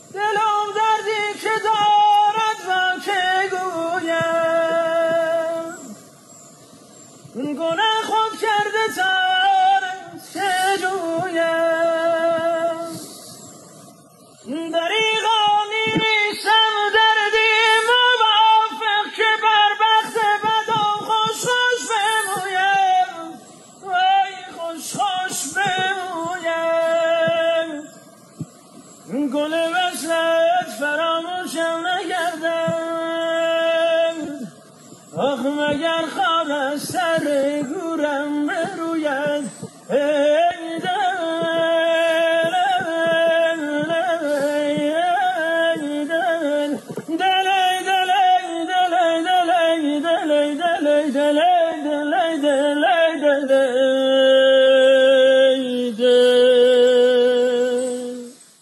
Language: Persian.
دلم دردی که دارد و که گویم گناه خود کرده تارت که جویم دریغا نیستم دردی موافق که بر بخت بدم خوش خوش بمویم وای خوش خوش بمویم گل وصلت فراموشم نگردد آخ مگر خواب از سر گورم بروید